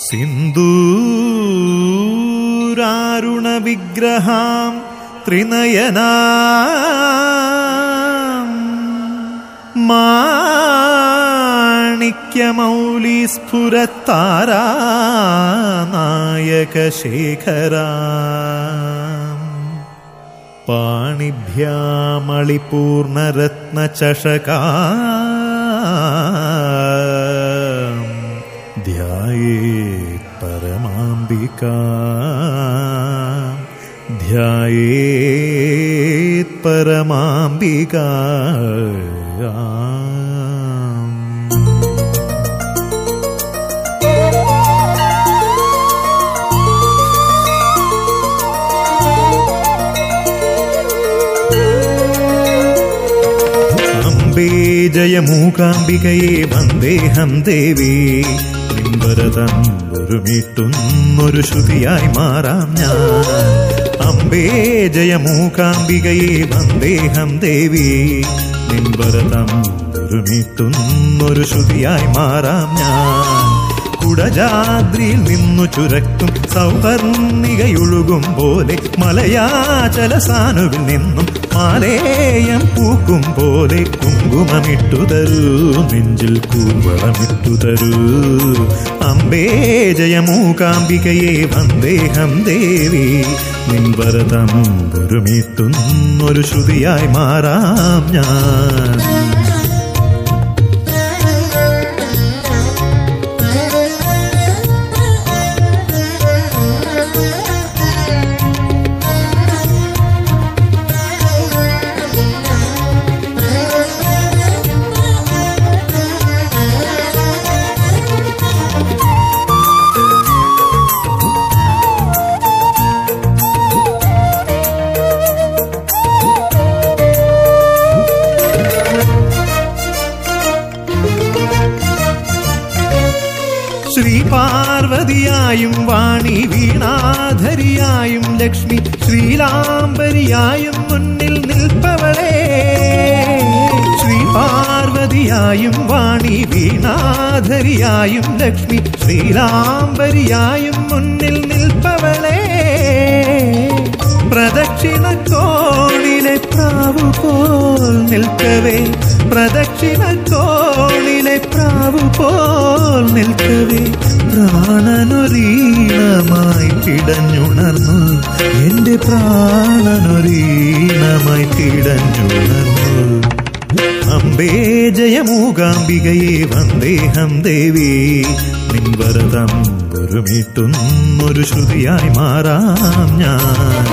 സിന്ദൂരാരുണ വിഗ്രഹാം ത്രിനയനാ മാണിക്യമൗലി സ്ഫുരത്താരാ നായകശേഖരാ പാണിഭ്യാമളിപൂർണരത്നചഷകാ ധ്യായേത് പരമാംബികാ ധ്യായേത് പരമാംബികാ. അംബേ ജയ മൂകാംബികയെ വന്ദേഹം ദേവി. നിൻവരതം ഒരുമീട്ടുന്നൊരു ശ്രുതിയായി മാറാം ഞാൻ. അംബേ ജയ മൂകാംബികയെ വന്ദേഹം ദേവി. നിൻവരതം ഒരുമീട്ടുന്നൊരു ശ്രുതിയായി മാറാം ഞാൻ. കുടജാദ്രിയിൽ നിന്നു ചുരക്കും സൗവർണികയൊഴുകും പോലെ മലയാചല സാനുവിൽ നിന്നും മാലേയം പൂക്കും പോലെ കുങ്കുമമിട്ടു തരൂ, നെഞ്ചിൽ കൂവളമിട്ടു തരൂ. അംബേ ജയ മൂകാംബികയെ വന്ദേഹം ദേവി. നിൻവരതം ഒരുമീട്ടുന്നൊരു ശ്രുതിയായി മാറാം ഞാൻ. ശ്രീപാർവതിയായും വാണി വീണാധരിയായും ലക്ഷ്മി ശ്രീലാംബരിയായും മുന്നിൽ നിൽപ്പവളേ. ശ്രീപാർവതിയായും വാണി വീണാധരിയായും ലക്ഷ്മി ശ്രീലാംബരിയായും മുന്നിൽ നിൽപ്പവളേ. പ്രദക്ഷിണക്കോണിലെ പ്രാവു പോൽ നിൽക്കവേ, പ്രദക്ഷിണക്കോണിലെ പ്രാവു പോൽ നിൽക്കവേ പ്രാണനൊരീണമായി പിടഞ്ഞുണർന്നു, എന്റെ പ്രാണനൊരീണമായി പിടഞ്ഞുണർന്നു. അംബേ ജയ മൂകാംബികയെ വന്ദേഹം ദേവി. നിൻവരതം ഒരുമീട്ടുന്നൊരു ശ്രുതിയായി മാറാം ഞാൻ.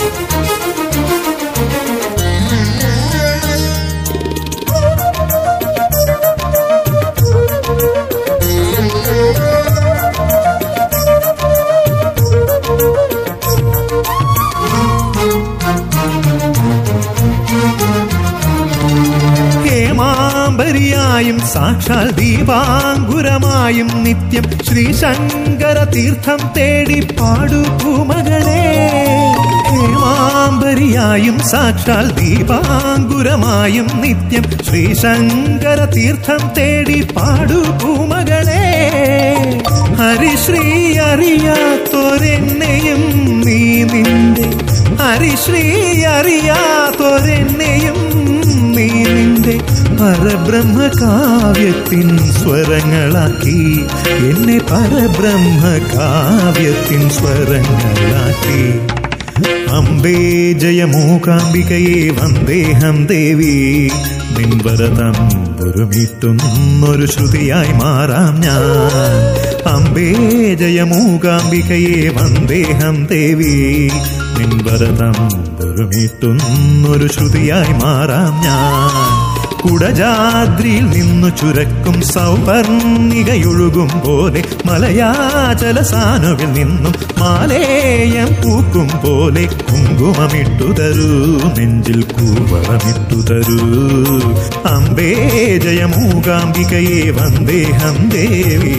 ഹേമാംബരിയായും സാക്ഷാൽ ദീപാങ്കുരമായും നിത്യം ശ്രീശങ്കര തീർത്ഥം തേടി പാടു പൂമകളെ. ഹേമാംബരിയായും സാക്ഷാൽ ദീപാങ്കുരമായും നിത്യം ശ്രീശങ്കര തീർത്ഥം തേടി പാടു പൂമകളെ. ഹരിശ്രീ അറിയാത്തോരെന്നെയും നീ നിന്റെ, ഹരിശ്രീ അറിയാത്തോരെന്നെയും നീ നിന്റെ പരബ്രഹ്മകാവ്യത്തിൻ സ്വരങ്ങളാക്കി, എന്നെ പരബ്രഹ്മകാവ്യത്തിൻ സ്വരങ്ങളാക്കി. അംബേ ജയ മൂകാംബികയെ വന്ദേഹം ദേവി. നിൻവരതം ഒരുമീട്ടുന്നൊരു ശ്രുതിയായി മാറാം ഞാൻ. അംബേ ജയ മൂകാംബികയെ വന്ദേഹം ദേവി. നിൻവരതം ഒരുമീട്ടുന്നൊരു ശ്രുതിയായി മാറാം ഞാൻ. കുടജാദ്രിയിൽ നിന്നു ചുരക്കും സൗവർണികയൊഴുകും പോലെ മലയാചല സാനുവിൽ നിന്നും മാലേയം പൂക്കും പോലെ കുങ്കുമമിട്ടു തരൂ, നെഞ്ചിൽ കൂവളമിട്ടു തരൂ. അംബേ ജയ മൂകാംബികയെ വന്ദേഹം ദേവി.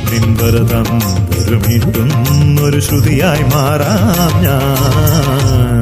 നിൻവരതം ഒരുമീട്ടുന്നൊരു ശ്രുതിയായി മാറാം ഞാൻ.